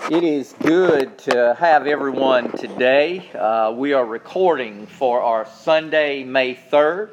It is good to have everyone today. We are recording for our Sunday, May 3rd,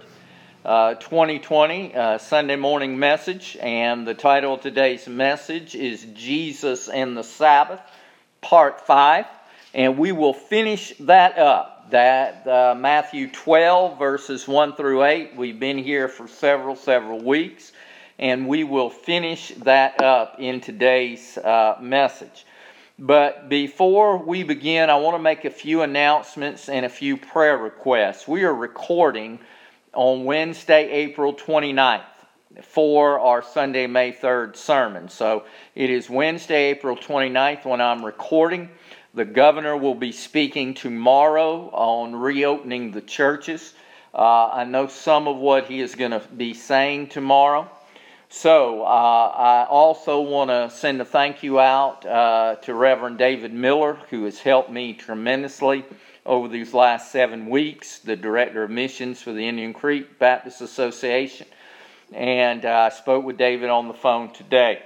2020, Sunday morning message. And the title of today's message is Jesus and the Sabbath, Part 5. And we will finish that up. Matthew 12, verses 1 through 8. We've been here for several weeks. And we will finish that up in today's message. But before we begin, I want to make a few announcements and a few prayer requests. We are recording on Wednesday, April 29th for our Sunday, May 3rd sermon. So it is Wednesday, April 29th when I'm recording. The governor will be speaking tomorrow on reopening the churches. I know some of what he is going to be saying tomorrow. So, I also want to send a thank you out to Reverend David Miller, who has helped me tremendously over these last 7 weeks, the Director of Missions for the Indian Creek Baptist Association. And I spoke with David on the phone today.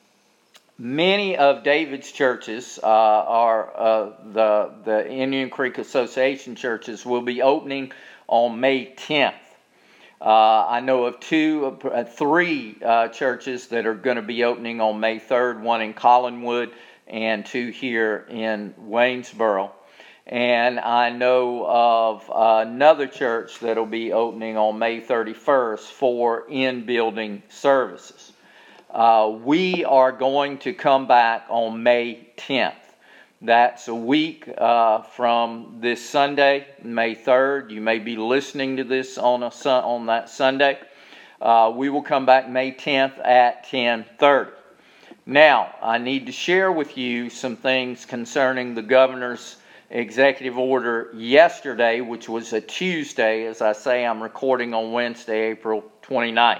Many of David's churches are the Indian Creek Association churches will be opening on May 10th. I know of three churches that are going to be opening on May 3rd, one in Collinwood and two here in Waynesboro. And I know of another church that will be opening on May 31st for in-building services. We are going to come back on May 10th. That's a week from this Sunday, May 3rd. You may be listening to this on that Sunday. We will come back May 10th at 10:30. Now, I need to share with you some things concerning the governor's executive order yesterday, which was a Tuesday. As I say, I'm recording on Wednesday, April 29th.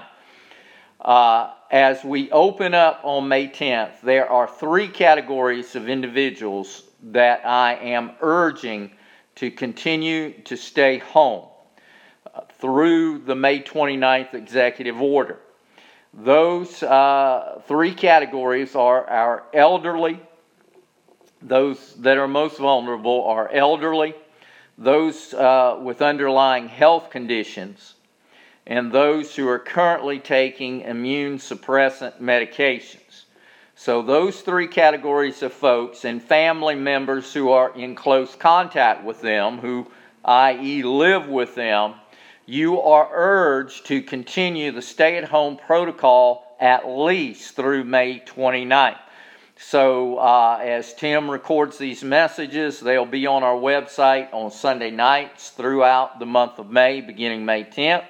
As we open up on May 10th, there are three categories of individuals that I am urging to continue to stay home through the May 29th executive order. Those three categories are our elderly, those that are most vulnerable are elderly, those with underlying health conditions, and those who are currently taking immune suppressant medications. So those three categories of folks and family members who are in close contact with them, who i.e. live with them, you are urged to continue the stay-at-home protocol at least through May 29th. So as Tim records these messages, they'll be on our website on Sunday nights throughout the month of May, beginning May 10th.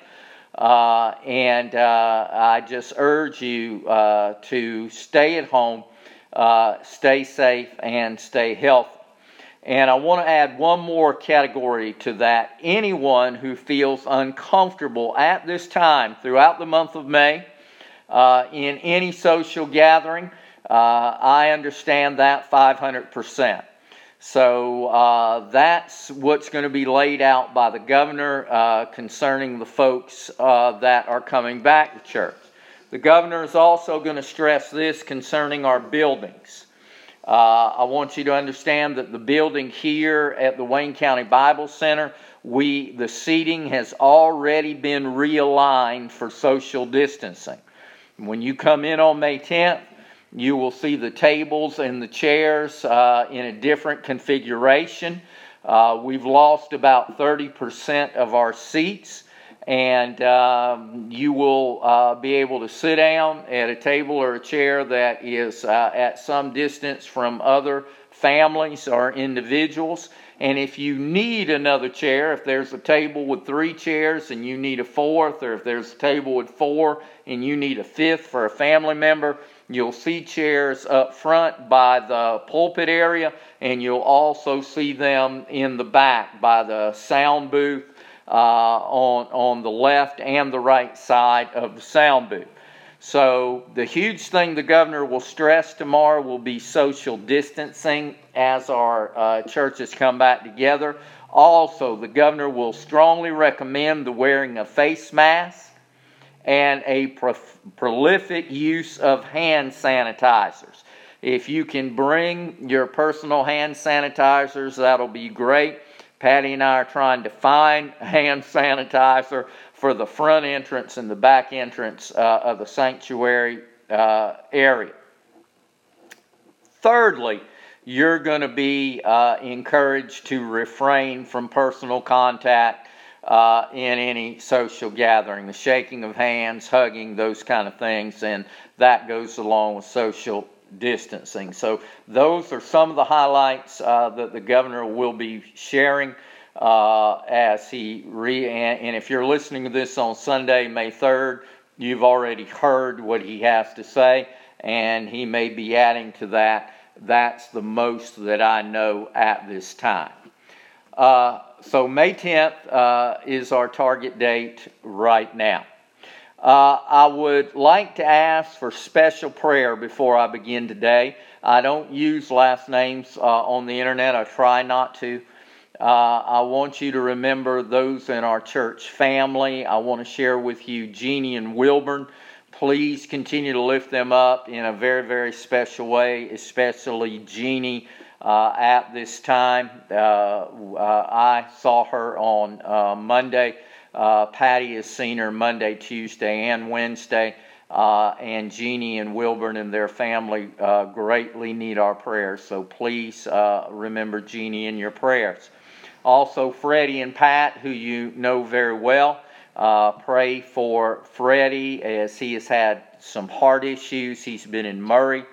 I just urge you to stay at home, stay safe, and stay healthy. And I want to add one more category to that. Anyone who feels uncomfortable at this time throughout the month of May in any social gathering, I understand that 500%. So that's what's going to be laid out by the governor concerning the folks that are coming back to church. The governor is also going to stress this concerning our buildings. I want you to understand that the building here at the Wayne County Bible Center, the seating has already been realigned for social distancing. When you come in on May 10th, you will see the tables and the chairs in a different configuration. We've lost about 30% of our seats, and you will be able to sit down at a table or a chair that is at some distance from other families or individuals. And if you need another chair, if there's a table with 3 chairs and you need a fourth, or if there's a table with 4 and you need a fifth for a family member, you'll see chairs up front by the pulpit area, and you'll also see them in the back by the sound booth on the left and the right side of the sound booth. So the huge thing the governor will stress tomorrow will be social distancing as our churches come back together. Also, the governor will strongly recommend the wearing of face masks and a prolific use of hand sanitizers. If you can bring your personal hand sanitizers, that'll be great. Patty and I are trying to find hand sanitizer for the front entrance and the back entrance of the sanctuary area. Thirdly, you're going to be encouraged to refrain from personal contact in any social gathering. The shaking of hands, hugging, those kind of things, and that goes along with social distancing. So those are some of the highlights that the governor will be sharing as and if you're listening to this on Sunday, May 3rd, you've already heard what he has to say, and he may be adding to that. That's the most that I know at this time. So May 10th is our target date right now. I would like to ask for special prayer before I begin today. I don't use last names on the internet. I try not to. I want you to remember those in our church family. I want to share with you Jeannie and Wilburn. Please continue to lift them up in a very, very special way, especially Jeannie at this time. I saw her on Monday. Patty has seen her Monday, Tuesday, and Wednesday. And Jeannie and Wilburn and their family greatly need our prayers. So please remember Jeannie in your prayers. Also, Freddie and Pat, who you know very well. Pray for Freddie as he has had some heart issues. He's been in Murray,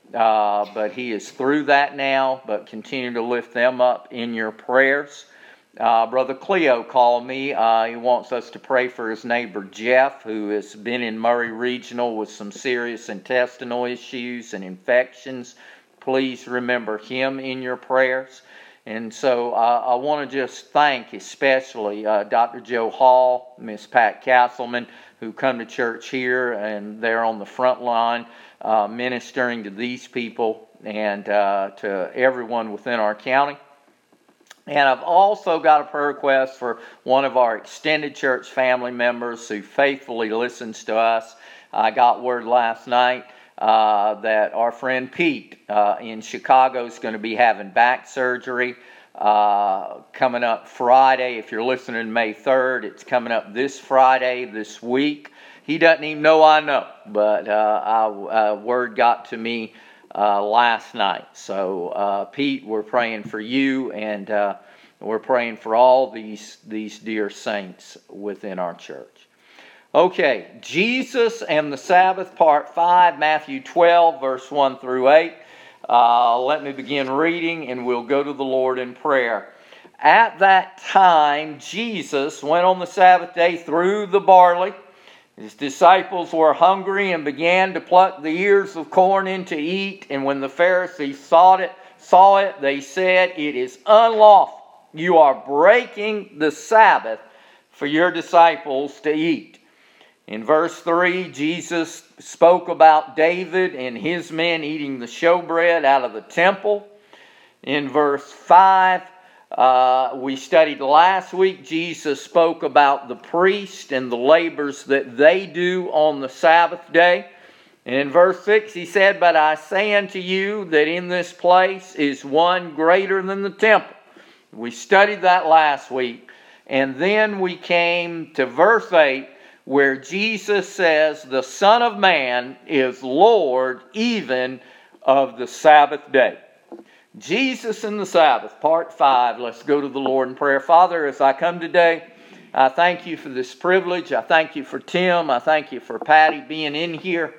but he is through that now. But continue to lift them up in your prayers. Brother Cleo called me. He wants us to pray for his neighbor Jeff, who has been in Murray Regional with some serious intestinal issues and infections. Please remember him in your prayers. And so I want to just thank especially Dr. Joe Hall, Miss Pat Castleman, who come to church here, and they're on the front line ministering to these people and to everyone within our county. And I've also got a prayer request for one of our extended church family members who faithfully listens to us. I got word last night that our friend Pete in Chicago is going to be having back surgery coming up Friday. If you're listening May 3rd, it's coming up this Friday, this week. He doesn't even know I know, but word got to me last night. So Pete, we're praying for you, and we're praying for all these dear saints within our church. Okay, Jesus and the Sabbath, Part 5, Matthew 12, verse 1 through 8. Let me begin reading, and we'll go to the Lord in prayer. At that time, Jesus went on the Sabbath day through the barley. His disciples were hungry and began to pluck the ears of corn in to eat. And when the Pharisees saw it, they said, "It is unlawful. You are breaking the Sabbath for your disciples to eat." In verse 3, Jesus spoke about David and his men eating the showbread out of the temple. In verse 5, we studied last week, Jesus spoke about the priest and the labors that they do on the Sabbath day. And in verse 6, he said, "But I say unto you that in this place is one greater than the temple." We studied that last week. And then we came to verse 8, where Jesus says the Son of Man is Lord even of the Sabbath day. Jesus and the Sabbath, Part 5. Let's go to the Lord in prayer. Father, as I come today, I thank you for this privilege. I thank you for Tim. I thank you for Patty being in here.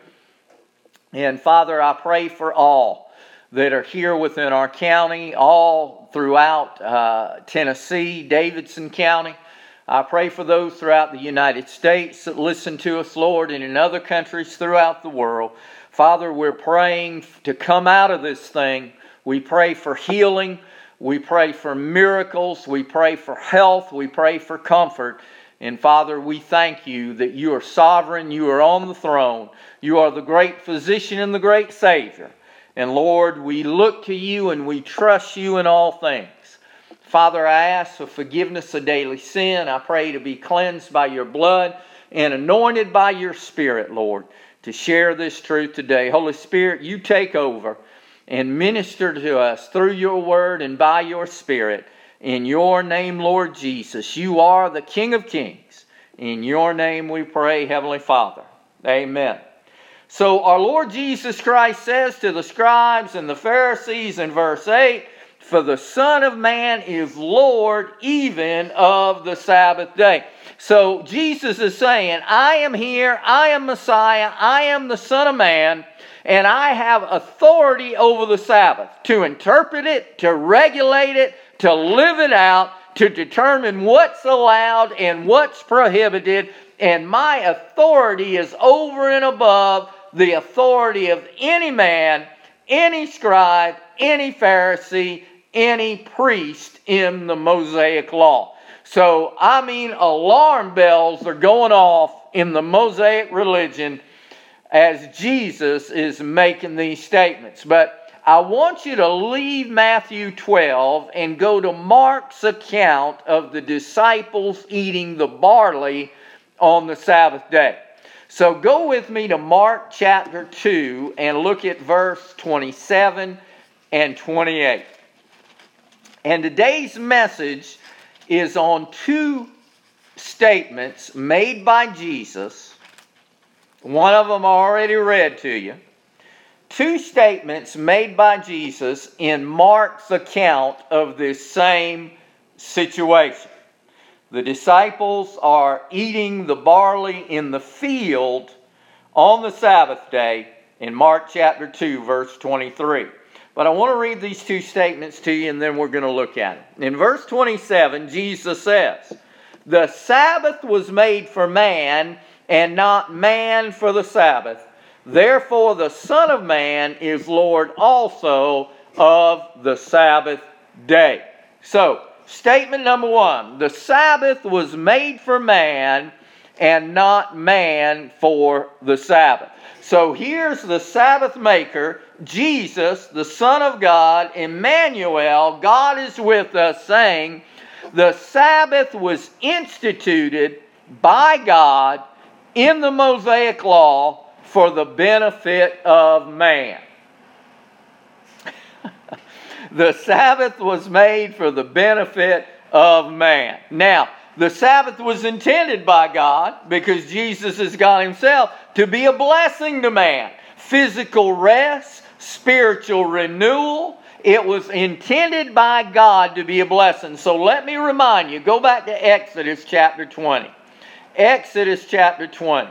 And Father, I pray for all that are here within our county, all throughout Tennessee, Davidson County. I pray for those throughout the United States that listen to us, Lord, and in other countries throughout the world. Father, we're praying to come out of this thing. We pray for healing. We pray for miracles. We pray for health. We pray for comfort. And Father, we thank you that you are sovereign. You are on the throne. You are the great physician and the great Savior. And Lord, we look to you and we trust you in all things. Father, I ask for forgiveness of daily sin. I pray to be cleansed by your blood and anointed by your Spirit, Lord, to share this truth today. Holy Spirit, you take over. and minister to us through your word and by your Spirit. In your name, Lord Jesus, you are the King of Kings. In your name we pray, Heavenly Father. Amen. So our Lord Jesus Christ says to the scribes and the Pharisees in verse 8, "For the Son of Man is Lord even of the Sabbath day." So Jesus is saying, I am here, I am Messiah, I am the Son of Man, and I have authority over the Sabbath to interpret it, to regulate it, to live it out, to determine what's allowed and what's prohibited. And my authority is over and above the authority of any man, any scribe, any Pharisee, any priest in the Mosaic law. So, alarm bells are going off in the Mosaic religion as Jesus is making these statements. But I want you to leave Matthew 12 and go to Mark's account of the disciples eating the barley on the Sabbath day. So go with me to Mark chapter 2 and look at verse 27 and 28. And today's message is on two statements made by Jesus. One of them I already read to you. Two statements made by Jesus in Mark's account of this same situation. The disciples are eating the barley in the field on the Sabbath day in Mark chapter 2, verse 23. But I want to read these two statements to you and then we're going to look at them. In verse 27, Jesus says, "The Sabbath was made for man and not man for the Sabbath. Therefore the Son of Man is Lord also of the Sabbath day." So, statement number one, the Sabbath was made for man and not man for the Sabbath. So here's the Sabbath maker, Jesus, the Son of God, Emmanuel, God is with us, saying, the Sabbath was instituted by God in the Mosaic law for the benefit of man. The Sabbath was made for the benefit of man. Now, the Sabbath was intended by God, because Jesus is God Himself, to be a blessing to man. Physical rest, spiritual renewal. It was intended by God to be a blessing. So let me remind you, go back to Exodus chapter 20. Exodus chapter 20.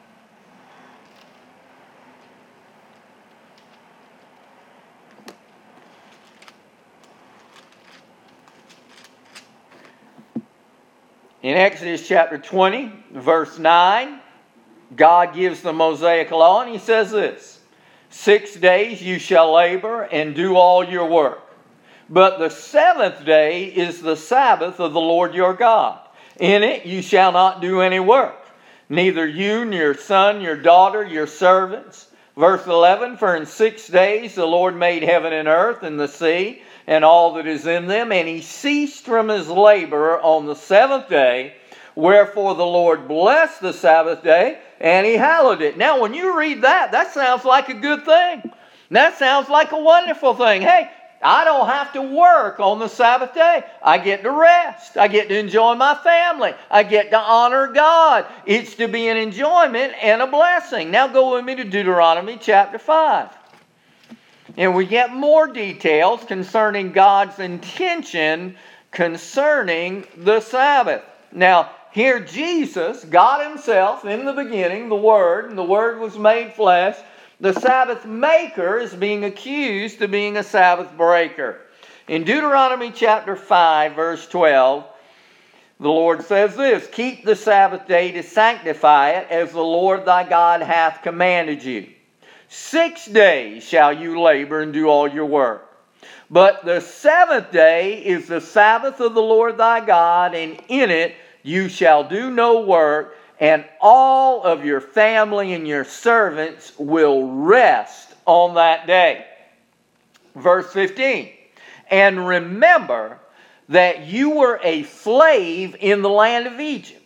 In Exodus chapter 20, verse 9, God gives the Mosaic law, and He says this, 6 days you shall labor and do all your work. But the seventh day is the Sabbath of the Lord your God. In it you shall not do any work, neither you, nor your son, your daughter, your servants. Verse 11, for in 6 days the Lord made heaven and earth and the sea, and all that is in them, and He ceased from His labor on the seventh day. Wherefore the Lord blessed the Sabbath day, and He hallowed it. Now when you read that, that sounds like a good thing. That sounds like a wonderful thing. Hey, I don't have to work on the Sabbath day. I get to rest. I get to enjoy my family. I get to honor God. It's to be an enjoyment and a blessing. Now go with me to Deuteronomy chapter 5. And we get more details concerning God's intention concerning the Sabbath. Now, here Jesus, God Himself, in the beginning, the Word, and the Word was made flesh. The Sabbath maker is being accused of being a Sabbath breaker. In Deuteronomy chapter 5, verse 12, the Lord says this, keep the Sabbath day to sanctify it, as the Lord thy God hath commanded you. 6 days shall you labor and do all your work. But the seventh day is the Sabbath of the Lord thy God, and in it you shall do no work, and all of your family and your servants will rest on that day. Verse 15, and remember that you were a slave in the land of Egypt,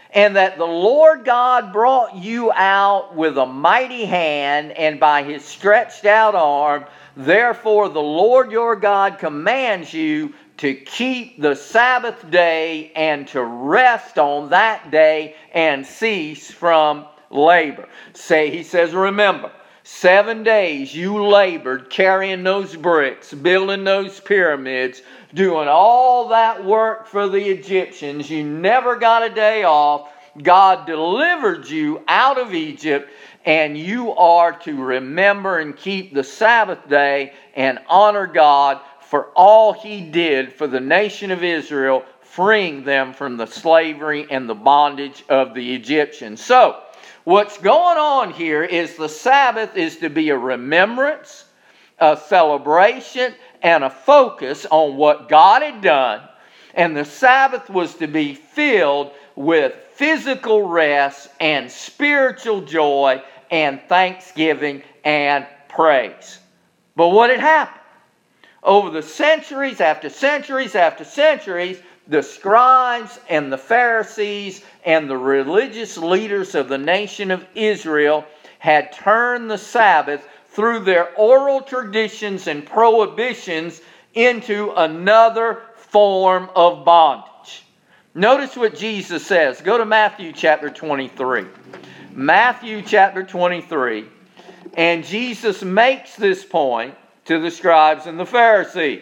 and that the Lord God brought you out with a mighty hand and by his stretched out arm. Therefore the Lord your God commands you to keep the Sabbath day and to rest on that day and cease from labor. He says, remember, 7 days you labored carrying those bricks, building those pyramids, doing all that work for the Egyptians. You never got a day off. God delivered you out of Egypt, and you are to remember and keep the Sabbath day and honor God for all he did for the nation of Israel, freeing them from the slavery and the bondage of the Egyptians. So, what's going on here is the Sabbath is to be a remembrance, a celebration, and a focus on what God had done. And the Sabbath was to be filled with physical rest and spiritual joy and thanksgiving and praise. But what had happened? Over the centuries after centuries after centuries, the scribes and the Pharisees and the religious leaders of the nation of Israel had turned the Sabbath through their oral traditions and prohibitions into another form of bondage. Notice what Jesus says. Go to Matthew chapter 23. Matthew chapter 23. And Jesus makes this point to the scribes and the Pharisees.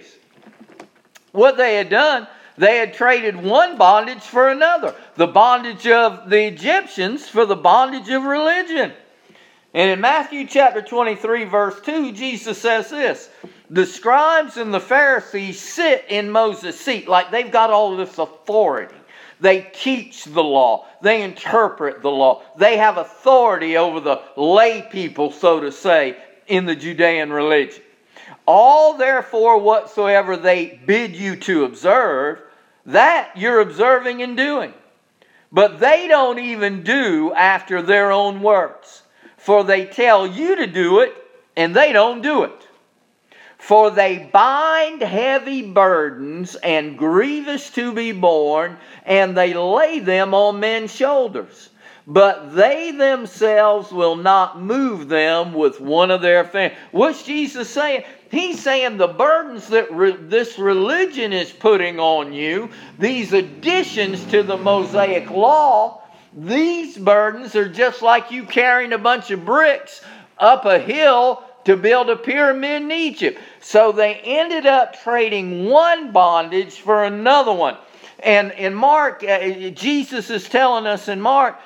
What they had done, they had traded one bondage for another. The bondage of the Egyptians for the bondage of religion. And in Matthew chapter 23 verse 2, Jesus says this: the scribes and the Pharisees sit in Moses' seat, like they've got all of this authority. They teach the law. They interpret the law. They have authority over the lay people, so to say, in the Judean religion. All therefore whatsoever they bid you to observe, that you're observing and doing. But they don't even do after their own words. For they tell you to do it, and they don't do it. For they bind heavy burdens and grievous to be borne, and they lay them on men's shoulders. But they themselves will not move them with one of their fingers. What's Jesus saying? He's saying the burdens that this religion is putting on you, these additions to the Mosaic law, these burdens are just like you carrying a bunch of bricks up a hill to build a pyramid in Egypt. So they ended up trading one bondage for another one. And in Mark, Jesus is telling us in Mark,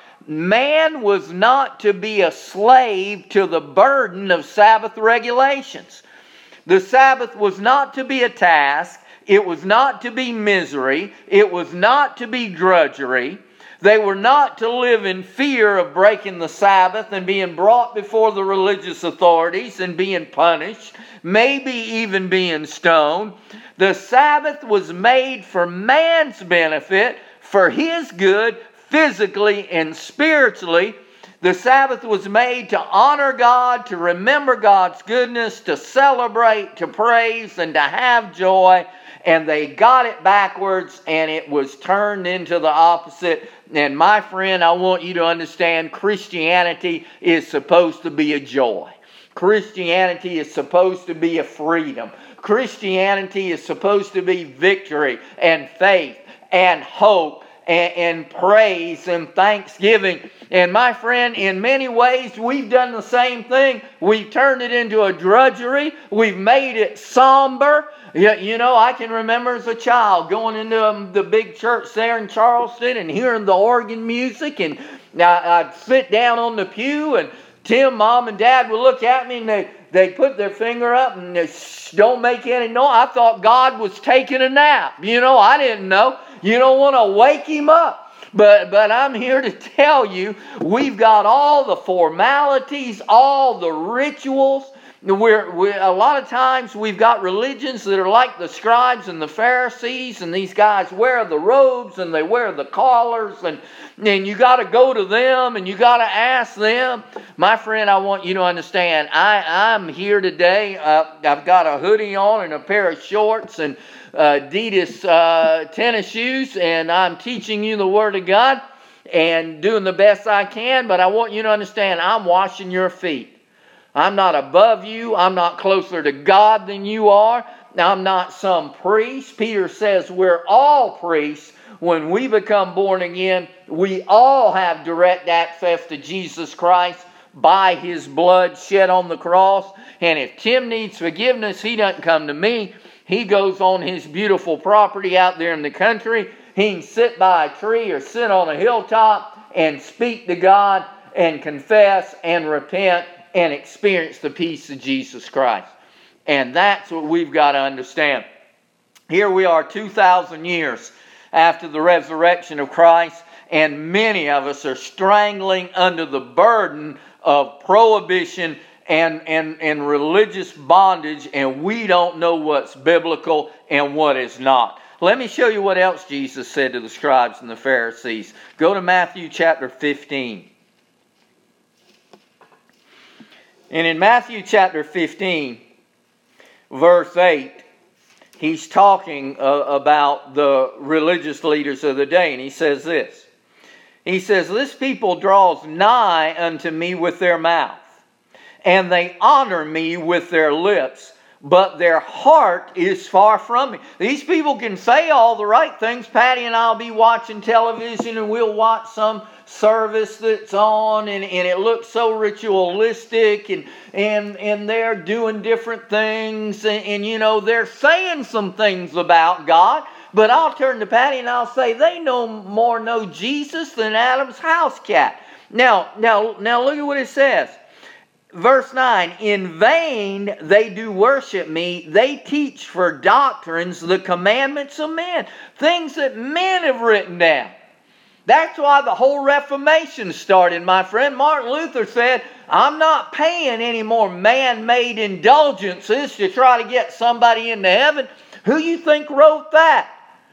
man was not to be a slave to the burden of Sabbath regulations. The Sabbath was not to be a task. It was not to be misery. It was not to be drudgery. They were not to live in fear of breaking the Sabbath and being brought before the religious authorities and being punished, maybe even being stoned. The Sabbath was made for man's benefit, for his good, physically and spiritually. The Sabbath was made to honor God, to remember God's goodness, to celebrate, to praise, and to have joy. And they got it backwards, and it was turned into the opposite. And my friend, I want you to understand, Christianity is supposed to be a joy. Christianity is supposed to be a freedom. Christianity is supposed to be victory and faith and hope and praise and thanksgiving. And my friend, in many ways, we've done the same thing. We've turned it into a drudgery. We've made it somber. You know, I can remember as a child going into the big church there in Charleston and hearing the organ music. And I'd sit down on the pew, and Tim, Mom, and Dad would look at me, and they'd put their finger up and they don't make any noise. I thought God was taking a nap. You know, I didn't know. You don't want to wake him up. But I'm here to tell you, we've got all the formalities, all the rituals. A lot of times we've got religions that are like the scribes and the Pharisees, and these guys wear the robes and they wear the collars, and you got to go to them and you got to ask them. My friend, I want you to understand, I'm here today. I've got a hoodie on and a pair of shorts and Adidas tennis shoes, and I'm teaching you the Word of God. and doing the best I can, but I want you to understand I'm washing your feet. I'm not above you. I'm not closer to God than you are. I'm not some priest. Peter says we're all priests. When we become born again, we all have direct access to Jesus Christ by His blood shed on the cross. And if Tim needs forgiveness, he doesn't come to me. He goes on his beautiful property out there in the country. He can sit by a tree or sit on a hilltop and speak to God and confess and repent and experience the peace of Jesus Christ. And that's what we've got to understand. Here we are 2,000 years after the resurrection of Christ, and many of us are strangling under the burden of prohibition and religious bondage, and we don't know what's biblical and what is not. Let me show you what else Jesus said to the scribes and the Pharisees. Go to Matthew chapter 15. And in Matthew chapter 15, verse 8, he's talking about the religious leaders of the day, and he says this. He says, "This people draws nigh unto me with their mouth, and they honor me with their lips, but their heart is far from me." These people can say all the right things. Patty and I'll be watching television, and we'll watch some service that's on, and it looks so ritualistic, and they're doing different things, and you know, they're saying some things about God. But I'll turn to Patty and I'll say, they no more know Jesus than Adam's house cat. Now look at what it says. Verse 9, "In vain they do worship me. They teach for doctrines the commandments of men." Things that men have written down. That's why the whole Reformation started, my friend. Martin Luther said, I'm not paying any more man-made indulgences to try to get somebody into heaven. Who you think wrote that?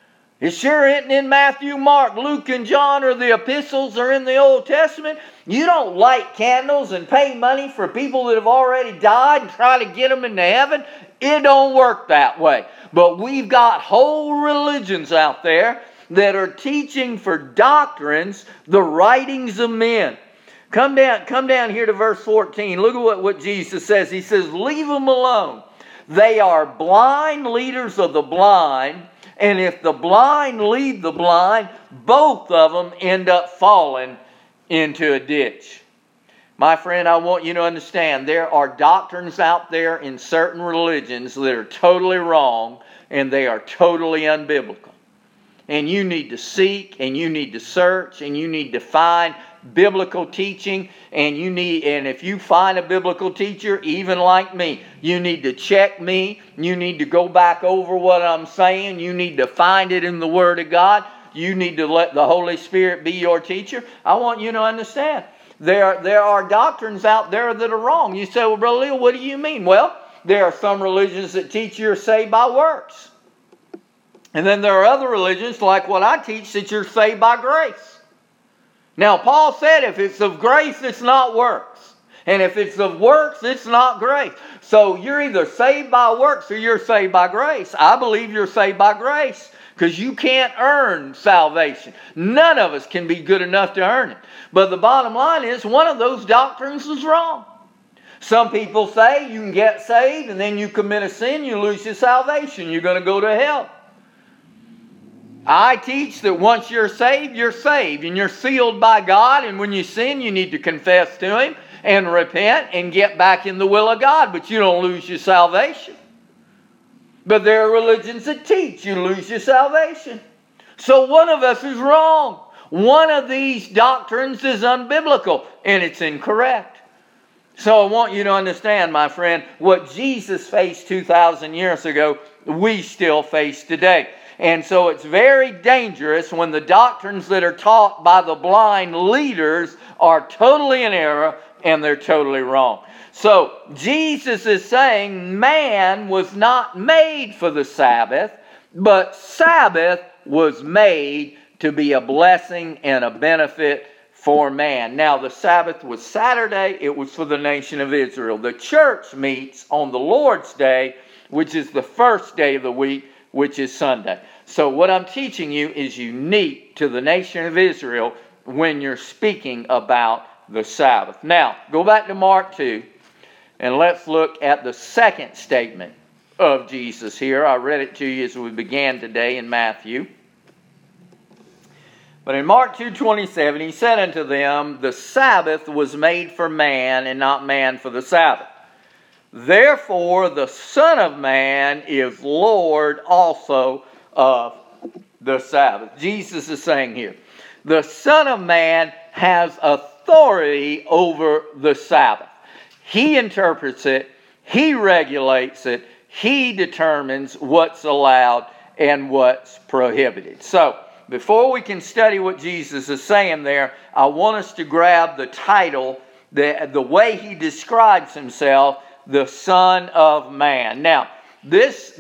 It sure isn't in Matthew, Mark, Luke, and John, or the epistles, or in the Old Testament. You don't light candles and pay money for people that have already died and try to get them into heaven. It don't work that way. But we've got whole religions out there that are teaching for doctrines the writings of men. Come down here to verse 14. Look at what Jesus says. He says, "Leave them alone. They are blind leaders of the blind. And if the blind lead the blind, both of them end up falling into a ditch." My friend, I want you to understand there are doctrines out there in certain religions that are totally wrong, and they are totally unbiblical. And you need to seek, and you need to search, and you need to find biblical teaching, and if you find a biblical teacher, even like me, you need to check me. You need to go back over what I'm saying. You need to find it in the Word of God. You need to let the Holy Spirit be your teacher. I want you to understand there are doctrines out there that are wrong. You say, "Well, Brother Leo, what do you mean?" Well, there are some religions that teach you're saved by works. And then there are other religions, like what I teach, that you're saved by grace. Now, Paul said if it's of grace, it's not works. And if it's of works, it's not grace. So you're either saved by works or you're saved by grace. I believe you're saved by grace because you can't earn salvation. None of us can be good enough to earn it. But the bottom line is one of those doctrines is wrong. Some people say you can get saved and then you commit a sin, you lose your salvation. You're going to go to hell. I teach that once you're saved, and you're sealed by God, and when you sin, you need to confess to Him and repent and get back in the will of God, but you don't lose your salvation. But there are religions that teach you lose your salvation. So one of us is wrong. One of these doctrines is unbiblical, and it's incorrect. So I want you to understand, my friend, what Jesus faced 2,000 years ago, we still face today. And so it's very dangerous when the doctrines that are taught by the blind leaders are totally in error and they're totally wrong. So Jesus is saying man was not made for the Sabbath, but Sabbath was made to be a blessing and a benefit for man. Now the Sabbath was Saturday. It was for the nation of Israel. The church meets on the Lord's Day, which is the first day of the week, which is Sunday. So what I'm teaching you is unique to the nation of Israel when you're speaking about the Sabbath. Now, go back to Mark 2, and let's look at the second statement of Jesus here. I read it to you as we began today in Matthew. But in Mark 2:27, he said unto them, the Sabbath was made for man, and not man for the Sabbath. Therefore the Son of Man is Lord also of the Sabbath. Jesus is saying here, the Son of Man has authority over the Sabbath. He interprets it, he regulates it, he determines what's allowed and what's prohibited. So, before we can study what Jesus is saying there, I want us to grab the title, the way he describes himself, the Son of Man. Now, this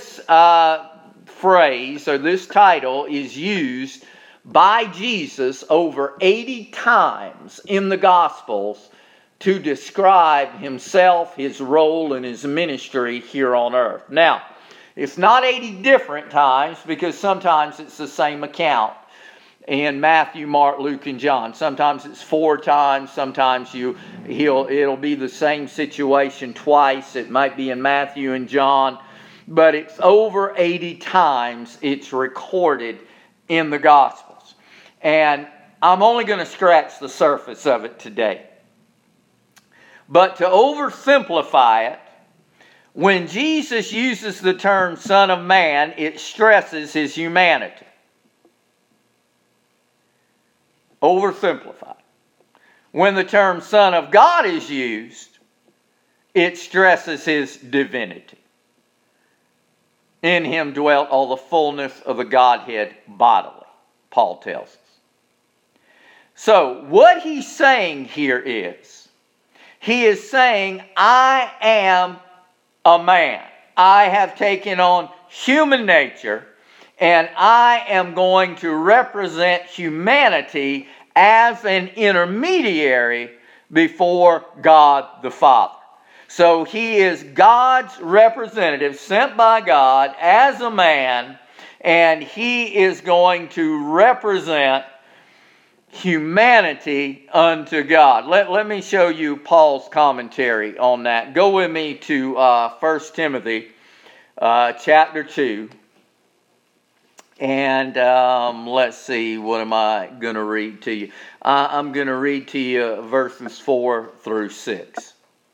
phrase or this title is used by Jesus over 80 times in the Gospels to describe himself, his role, and his ministry here on earth. Now, it's not 80 different times because sometimes it's the same account in Matthew, Mark, Luke, and John. Sometimes it's 4 times. Sometimes it'll be the same situation twice. It might be in Matthew and John. But it's over 80 times it's recorded in the Gospels. And I'm only going to scratch the surface of it today. But to oversimplify it, when Jesus uses the term Son of Man, it stresses his humanity. Oversimplified. When the term Son of God is used, it stresses his divinity. In him dwelt all the fullness of the Godhead bodily, Paul tells us. So, what he's saying here is, he is saying, I am a man. I have taken on human nature, and I am going to represent humanity as an intermediary before God the Father. So he is God's representative, sent by God as a man, and he is going to represent humanity unto God. Let me show you Paul's commentary on that. Go with me to 1 Timothy chapter 2. And let's see, what am I going to read to you? I'm going to read to you verses 4 through 6.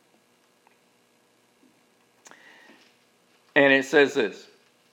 And it says this.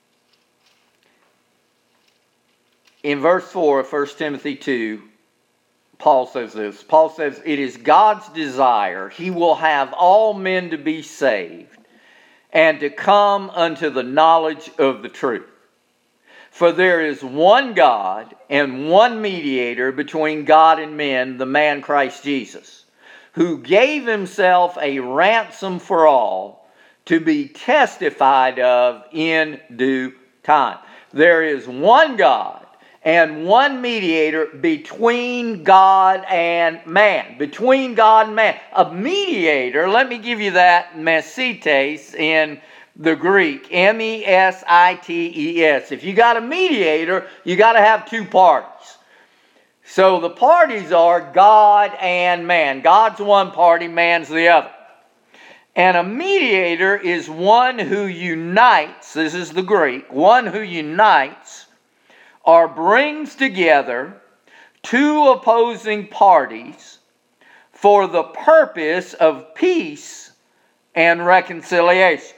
In verse 4 of 1 Timothy 2, Paul says this. Paul says, it is God's desire, he will have all men to be saved and to come unto the knowledge of the truth. For there is one God and one mediator between God and men, the man Christ Jesus, who gave himself a ransom for all to be testified of in due time. There is one God and one mediator between God and man. Between God and man. A mediator, let me give you that, mesites in the Greek, M-E-S-I-T-E-S. If you got a mediator, you got to have two parties. So the parties are God and man. God's one party, man's the other. And a mediator is one who unites, this is the Greek, one who unites or brings together two opposing parties for the purpose of peace and reconciliation.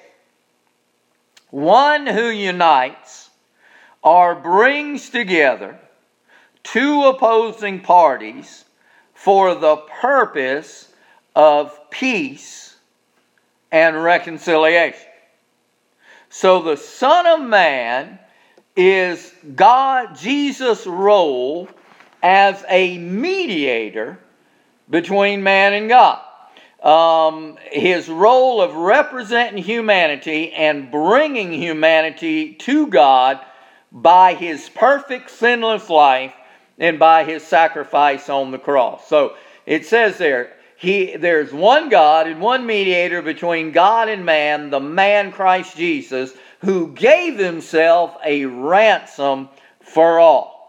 One who unites or brings together two opposing parties for the purpose of peace and reconciliation. So the Son of Man is God, Jesus' role as a mediator between man and God. His role of representing humanity and bringing humanity to God by his perfect sinless life and by his sacrifice on the cross. So it says there's one God and one mediator between God and man, the man Christ Jesus, who gave himself a ransom for all.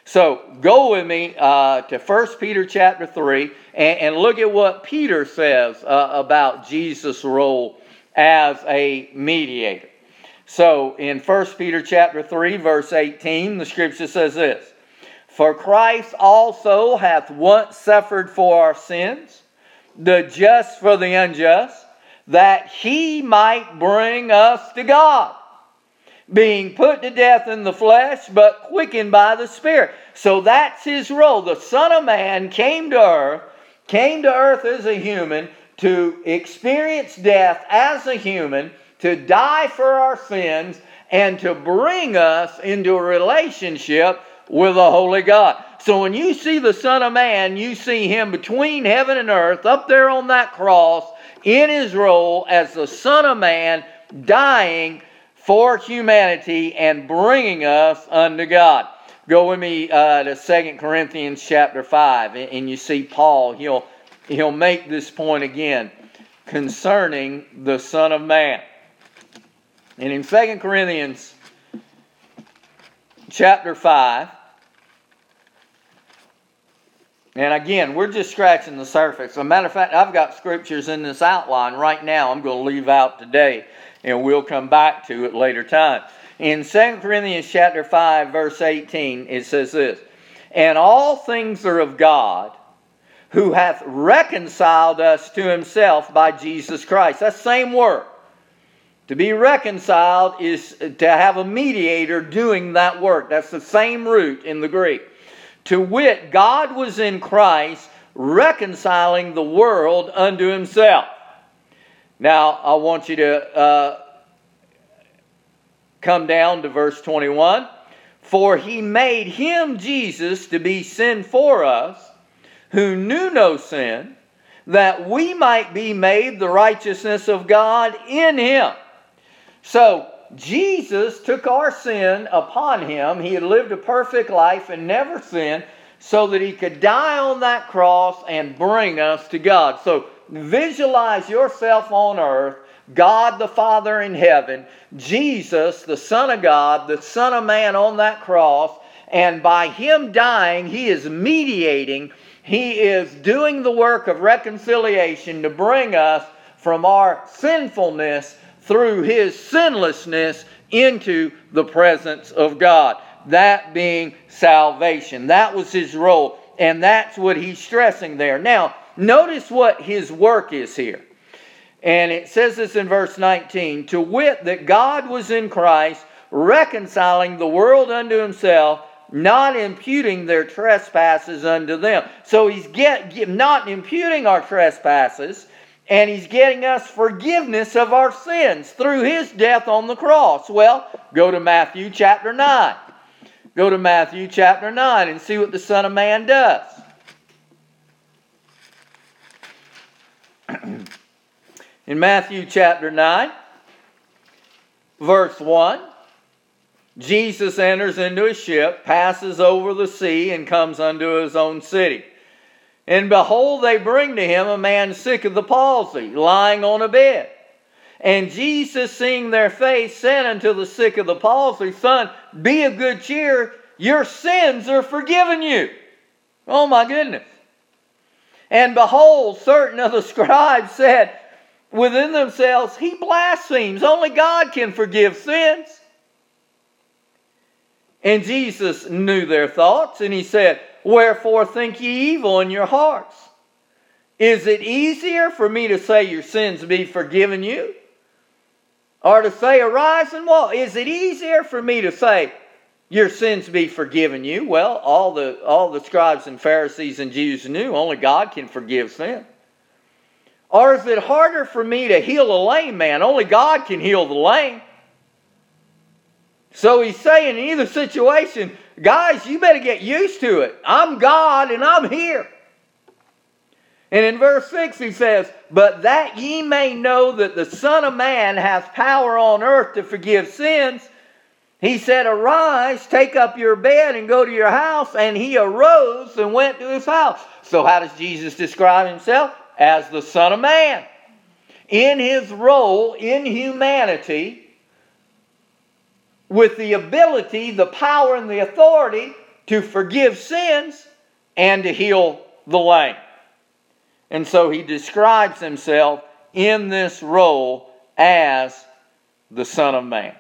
So go with me to 1 Peter chapter 3 and look at what Peter says about Jesus' role as a mediator. So in 1 Peter chapter 3 verse 18, the scripture says this: "For Christ also hath once suffered for our sins, the just for the unjust, that he might bring us to God, being put to death in the flesh, but quickened by the Spirit." So that's his role. The Son of Man came to earth as a human, to experience death as a human, to die for our sins, and to bring us into a relationship with the Holy God. So when you see the Son of Man, you see him between heaven and earth, up there on that cross, in his role as the Son of Man, dying for humanity and bringing us unto God. Go with me to 2 Corinthians chapter 5, and you see Paul, he'll make this point again concerning the Son of Man. And in 2 Corinthians chapter 5, and again, we're just scratching the surface. As a matter of fact, I've got scriptures in this outline right now I'm going to leave out today, and we'll come back to it later time. In 2 Corinthians chapter 5, verse 18, it says this: "And all things are of God, who hath reconciled us to himself by Jesus Christ." That's the same word. To be reconciled is to have a mediator doing that work. That's the same root in the Greek. "To wit, God was in Christ, reconciling the world unto himself." Now, I want you to come down to verse 21. "For he made him, Jesus, to be sin for us, who knew no sin, that we might be made the righteousness of God in him." So, Jesus took our sin upon him. He had lived a perfect life and never sinned, so that he could die on that cross and bring us to God. So, visualize yourself on earth, God the Father in heaven, Jesus, the Son of God, the Son of Man on that cross, and by him dying, he is mediating. He is doing the work of reconciliation to bring us from our sinfulness through his sinlessness into the presence of God. That being salvation. That was his role. And that's what he's stressing there. Now, notice what his work is here. And it says this in verse 19: "To wit, that God was in Christ, reconciling the world unto himself, not imputing their trespasses unto them." So he's not imputing our trespasses, and he's getting us forgiveness of our sins through his death on the cross. Well, go to Matthew chapter 9. Go to Matthew chapter 9 and see what the Son of Man does. In Matthew chapter 9, verse 1, Jesus enters into a ship, passes over the sea, and comes unto his own city. "And behold, they bring to him a man sick of the palsy, lying on a bed. And Jesus, seeing their faith, said unto the sick of the palsy, Son, be of good cheer, your sins are forgiven you." Oh my goodness. "And behold, certain of the scribes said within themselves, He blasphemes, only God can forgive sins. And Jesus knew their thoughts, and he said, Wherefore think ye evil in your hearts? Is it easier for me to say your sins be forgiven you, or to say arise and walk? Is it easier for me to say your sins be forgiven you? Well, all the scribes and Pharisees and Jews knew only God can forgive sin. Or is it harder for me to heal a lame man? Only God can heal the lame. So he's saying in either situation, guys, you better get used to it. I'm God and I'm here. And in verse 6 he says, But that ye may know that the Son of Man hath power on earth to forgive sins, he said, Arise, take up your bed and go to your house. And he arose and went to his house. So how does Jesus describe himself? As the Son of Man. In his role in humanity, with the ability, the power, and the authority to forgive sins and to heal the lame. And so he describes himself in this role as the Son of Man.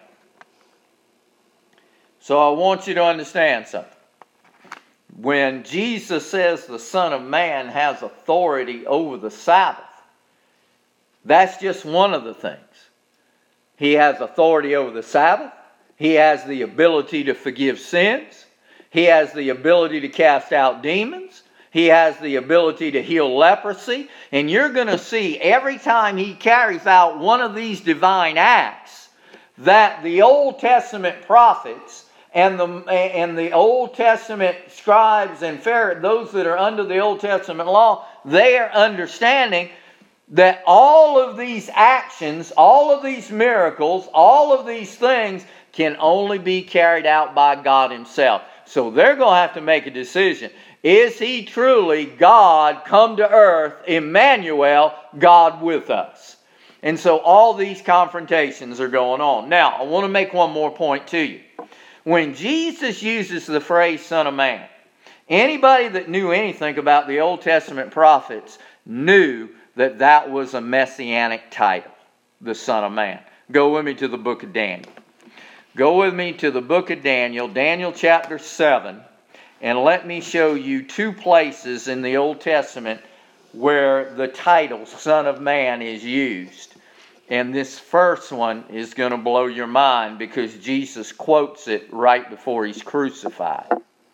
So I want you to understand something. When Jesus says the Son of Man has authority over the Sabbath, that's just one of the things. He has authority over the Sabbath. He has the ability to forgive sins. He has the ability to cast out demons. He has the ability to heal leprosy. And you're going to see every time he carries out one of these divine acts that the Old Testament prophets and the Old Testament scribes and Pharisees, those that are under the Old Testament law, they are understanding that all of these actions, all of these miracles, all of these things can only be carried out by God Himself. So they're going to have to make a decision. Is He truly God come to earth, Emmanuel, God with us? And so all these confrontations are going on. Now, I want to make one more point to you. When Jesus uses the phrase Son of Man, anybody that knew anything about the Old Testament prophets knew that that was a messianic title, the Son of Man. Go with me to the book of Daniel. Go with me to the book of Daniel, Daniel chapter 7, and let me show you two places in the Old Testament where the title Son of Man is used. And this first one is going to blow your mind because Jesus quotes it right before He's crucified.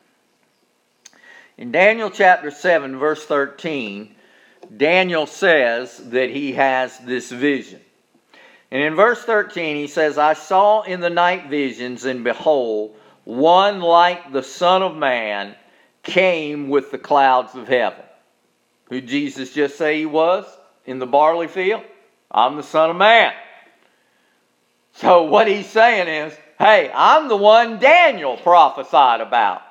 In Daniel chapter 7, verse 13, Daniel says that he has this vision. And in verse 13 he says, I saw in the night visions, and behold, one like the Son of Man came with the clouds of heaven. Who did Jesus just say He was in the barley field? I'm the Son of Man. So what he's saying is, hey, I'm the one Daniel prophesied about.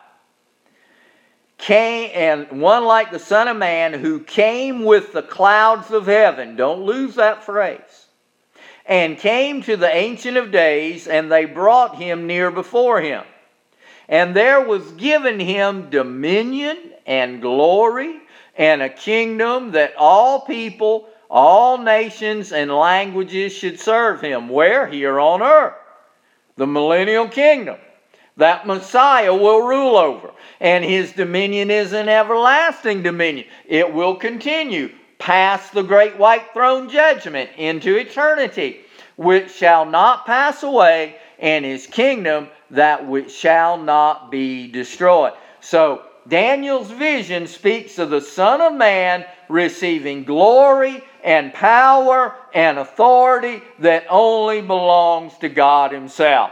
Came, and one like the Son of Man who came with the clouds of heaven. Don't lose that phrase. And came to the Ancient of Days, and they brought Him near before Him. And there was given Him dominion and glory and a kingdom that all people, all nations and languages should serve Him. Where? Here on earth. The millennial kingdom that Messiah will rule over. And His dominion is an everlasting dominion. It will continue past the great white throne judgment into eternity, which shall not pass away, and His kingdom that which shall not be destroyed. So Daniel's vision speaks of the Son of Man receiving glory and power and authority that only belongs to God Himself.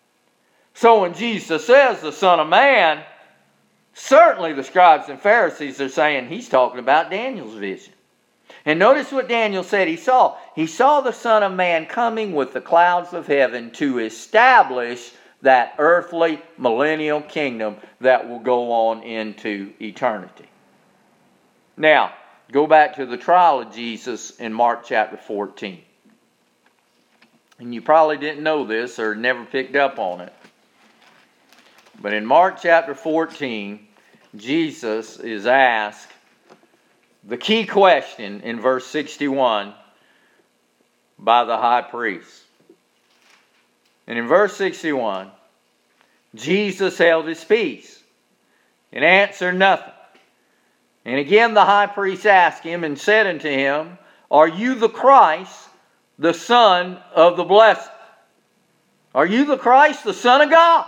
So when Jesus says the Son of Man, certainly the scribes and Pharisees are saying He's talking about Daniel's vision. And notice what Daniel said he saw. He saw the Son of Man coming with the clouds of heaven to establish that earthly millennial kingdom that will go on into eternity. Now, go back to the trial of Jesus in Mark chapter 14. And you probably didn't know this or never picked up on it. But in Mark chapter 14, Jesus is asked the key question in verse 61 by the high priest. And in verse 61, Jesus held His peace and answered nothing. And again the high priest asked Him and said unto Him, Are you the Christ, the Son of the Blessed? Are you the Christ, the Son of God?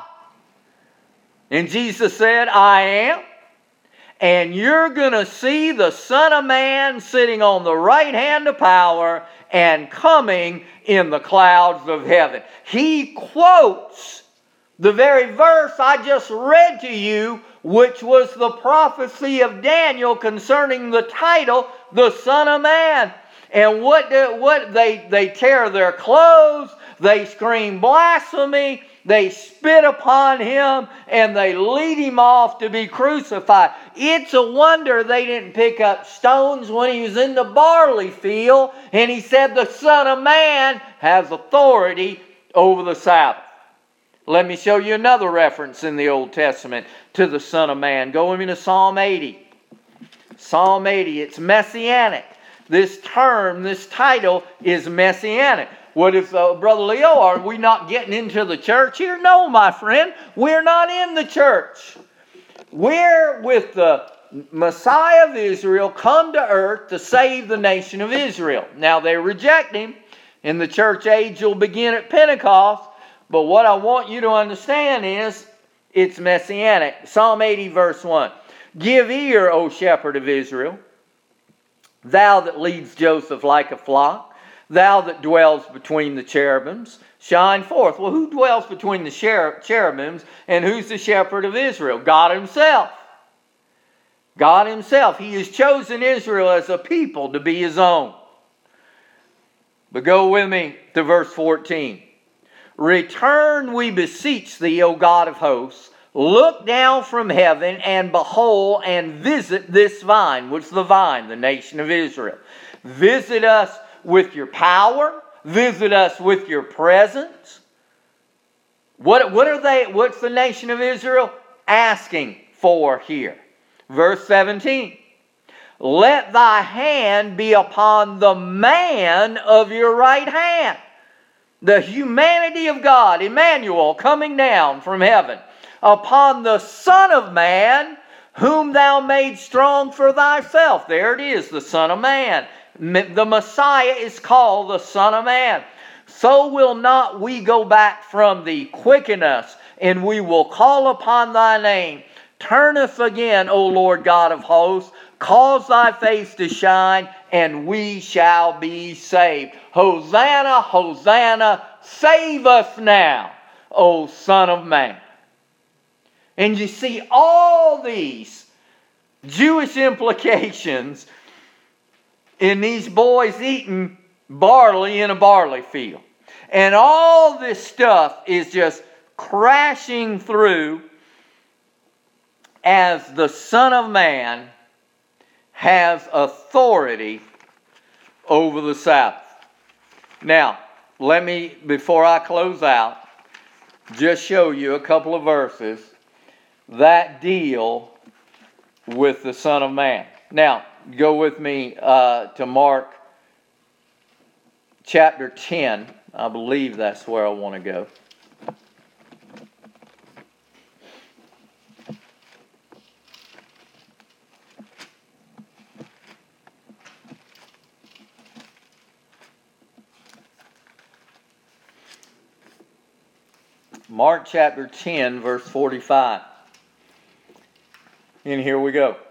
And Jesus said, I am. And you're going to see the Son of Man sitting on the right hand of power and coming in the clouds of heaven. He quotes the very verse I just read to you, which was the prophecy of Daniel concerning the title, the Son of Man. And they tear their clothes, they scream blasphemy, they spit upon Him, and they lead Him off to be crucified. It's a wonder they didn't pick up stones when He was in the barley field, and He said the Son of Man has authority over the Sabbath. Let me show you another reference in the Old Testament to the Son of Man. Go with me to Psalm 80. Psalm 80, it's messianic. This term, this title is messianic. What if, Brother Leo, are we not getting into the church here? No, my friend, we're not in the church. We're with the Messiah of Israel come to earth to save the nation of Israel. Now they reject him, and the church age will begin at Pentecost. But what I want you to understand is it's messianic. Psalm 80 verse 1. Give ear, O shepherd of Israel, thou that leads Joseph like a flock, thou that dwells between the cherubims, shine forth. Well, who dwells between the cherubims, and who's the shepherd of Israel? God himself. God himself. He has chosen Israel as a people to be his own. But go with me to verse 14. Return, we beseech thee, O God of hosts. Look down from heaven and behold and visit this vine. What's the vine? The nation of Israel. Visit us with your power. Visit us with your presence. What's the nation of Israel asking for here? Verse 17. Let thy hand be upon the man of your right hand. The humanity of God, Emmanuel, coming down from heaven. Upon the Son of Man, whom thou made strong for thyself. There it is, the Son of Man. The Messiah is called the Son of Man. So will not we go back from thee. Quicken us, and we will call upon thy name. Turn us again, O Lord God of hosts. Cause thy face to shine, and we shall be saved. Hosanna, Hosanna, save us now, O Son of Man. And you see all these Jewish implications in these boys eating barley in a barley field. And all this stuff is just crashing through as the Son of Man has authority over the Sabbath. Now, let me, before I close out, just show you a couple of verses that deal with the Son of Man. Now, go with me to Mark chapter 10. I believe that's where I want to go. Mark chapter 10, verse 45. And here we go.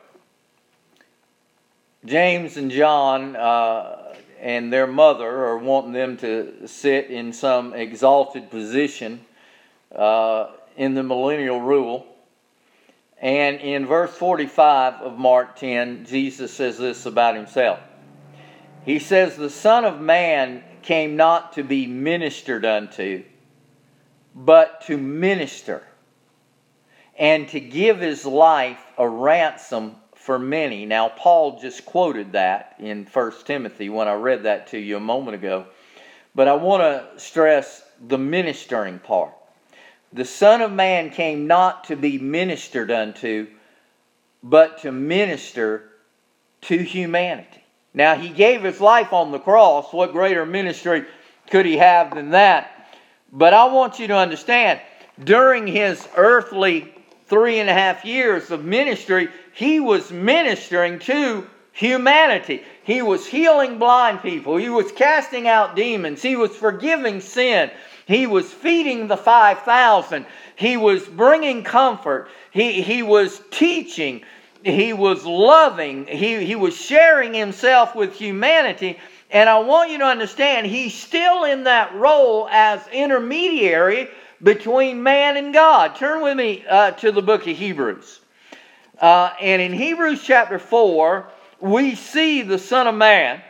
James and John and their mother are wanting them to sit in some exalted position in the millennial rule. And in verse 45 of Mark 10, Jesus says this about himself. He says, the Son of Man came not to be ministered unto, but to minister, and to give his life a ransom for many. Now, Paul just quoted that in 1 Timothy when I read that to you a moment ago. But I want to stress the ministering part. The Son of Man came not to be ministered unto, but to minister to humanity. Now, he gave his life on the cross. What greater ministry could he have than that? But I want you to understand, during his earthly 3.5 years of ministry, he was ministering to humanity. He was healing blind people. He was casting out demons. He was forgiving sin. He was feeding the 5,000. He was bringing comfort. He was teaching. He was loving. He was sharing himself with humanity. And I want you to understand, he's still in that role as intermediary between man and God. Turn with me to the book of Hebrews. And in Hebrews chapter 4, we see the Son of Man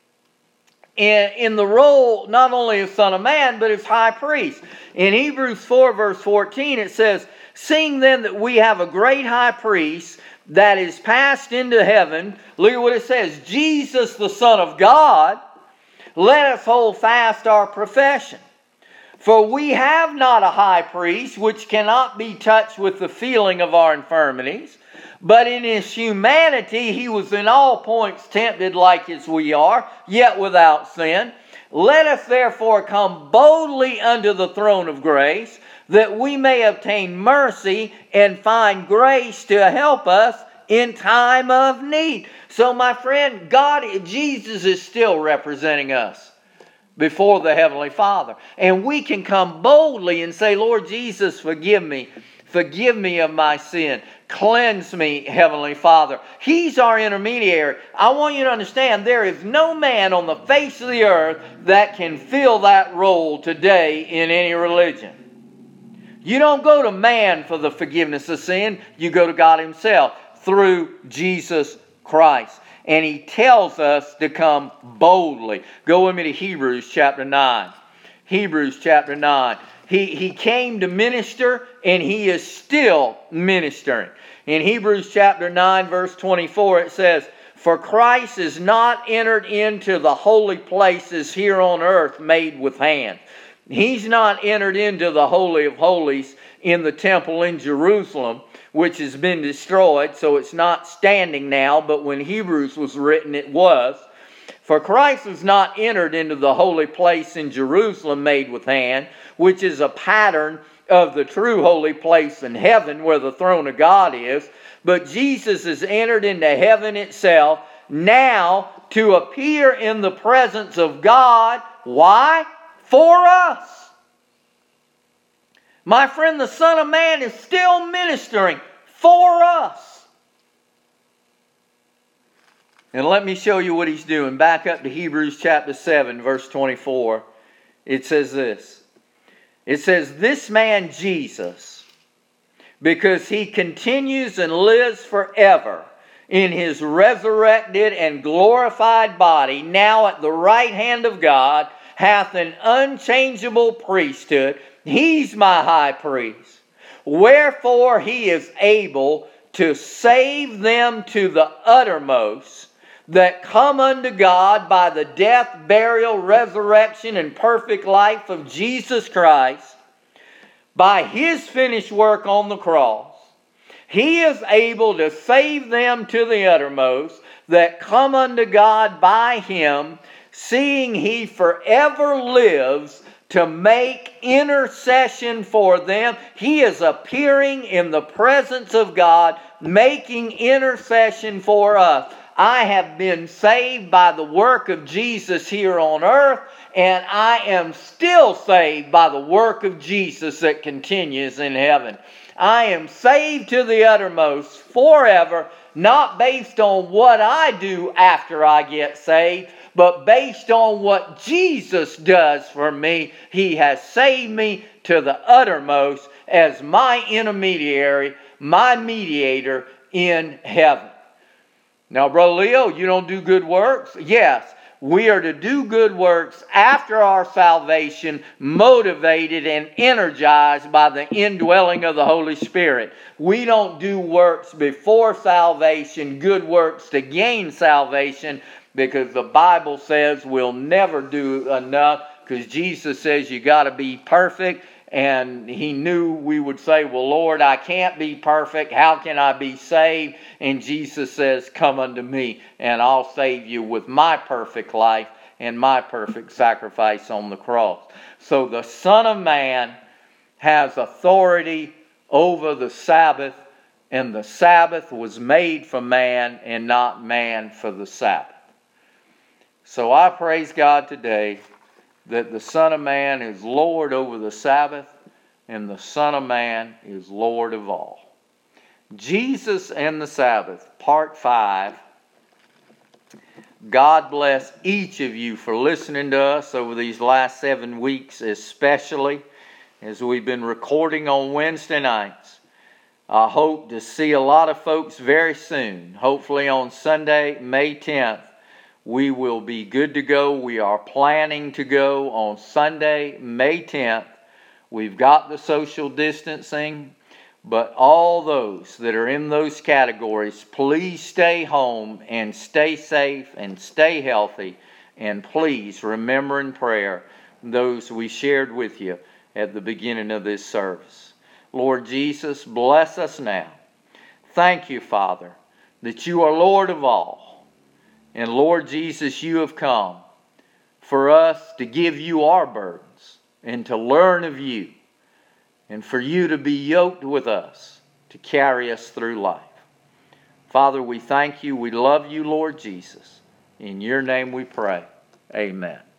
in the role not only of Son of Man, but as high priest. In Hebrews 4 verse 14, it says, seeing then that we have a great high priest that is passed into heaven. Look at what it says. Jesus, the Son of God, let us hold fast our profession. For we have not a high priest which cannot be touched with the feeling of our infirmities, but in his humanity he was in all points tempted like as we are, yet without sin. Let us therefore come boldly unto the throne of grace, that we may obtain mercy and find grace to help us in time of need. So my friend, Jesus is still representing us before the Heavenly Father. And we can come boldly and say, Lord Jesus, forgive me. Forgive me of my sin. Cleanse me, Heavenly Father. He's our intermediary. I want you to understand there is no man on the face of the earth that can fill that role today in any religion. You don't go to man for the forgiveness of sin. You go to God Himself through Jesus Christ. And He tells us to come boldly. Go with me to Hebrews chapter 9. Hebrews chapter 9. He came to minister, and He is still ministering. In Hebrews chapter 9, verse 24, it says, For Christ is not entered into the holy places here on earth made with hands. He's not entered into the Holy of Holies in the temple in Jerusalem, which has been destroyed, so it's not standing now, but when Hebrews was written, it was. For Christ is not entered into the holy place in Jerusalem made with hand, which is a pattern of the true holy place in heaven where the throne of God is, but Jesus is entered into heaven itself now to appear in the presence of God. Why? For us. My friend, the Son of Man is still ministering for us. And let me show you what He's doing. Back up to Hebrews chapter 7, verse 24. It says this. It says, This man Jesus, because He continues and lives forever in His resurrected and glorified body, now at the right hand of God, hath an unchangeable priesthood. He's my high priest. Wherefore He is able to save them to the uttermost that come unto God by the death, burial, resurrection, and perfect life of Jesus Christ, by His finished work on the cross. He is able to save them to the uttermost that come unto God by Him, seeing He forever lives to make intercession for them. He is appearing in the presence of God, making intercession for us. I have been saved by the work of Jesus here on earth, and I am still saved by the work of Jesus that continues in heaven. I am saved to the uttermost forever, not based on what I do after I get saved, but based on what Jesus does for me. He has saved me to the uttermost as my intermediary, my mediator in heaven. Now, Brother Leo, you don't do good works? Yes, we are to do good works after our salvation, motivated and energized by the indwelling of the Holy Spirit. We don't do works before salvation, good works to gain salvation, because the Bible says we'll never do enough, because Jesus says you got to be perfect. And He knew we would say, well, Lord, I can't be perfect. How can I be saved? And Jesus says, come unto me, and I'll save you with my perfect life and my perfect sacrifice on the cross. So the Son of Man has authority over the Sabbath, and the Sabbath was made for man and not man for the Sabbath. So I praise God today that the Son of Man is Lord over the Sabbath, and the Son of Man is Lord of all. Jesus and the Sabbath, Part 5. God bless each of you for listening to us over these last 7 weeks, especially as we've been recording on Wednesday nights. I hope to see a lot of folks very soon. Hopefully on Sunday, May 10th. We will be good to go. We are planning to go on Sunday, May 10th. We've got the social distancing, but all those that are in those categories, please stay home and stay safe and stay healthy. And please remember in prayer those we shared with you at the beginning of this service. Lord Jesus, bless us now. Thank you, Father, that you are Lord of all. And Lord Jesus, you have come for us to give you our burdens and to learn of you, and for you to be yoked with us to carry us through life. Father, we thank you. We love you, Lord Jesus. In your name we pray. Amen.